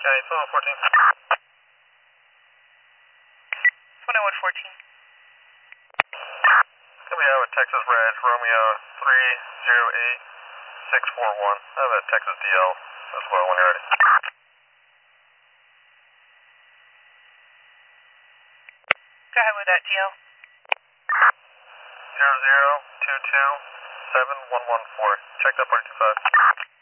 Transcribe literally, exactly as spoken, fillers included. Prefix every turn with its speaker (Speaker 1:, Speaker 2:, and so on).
Speaker 1: Yeah, it's one fourteen.
Speaker 2: twenty-one fourteen.
Speaker 1: Can we have a Texas Red Romeo three zero eight six four one? I have a Texas D L as well when you're ready.
Speaker 2: Go ahead with that D L.
Speaker 1: zero zero two two seven one one four. Check that party two five.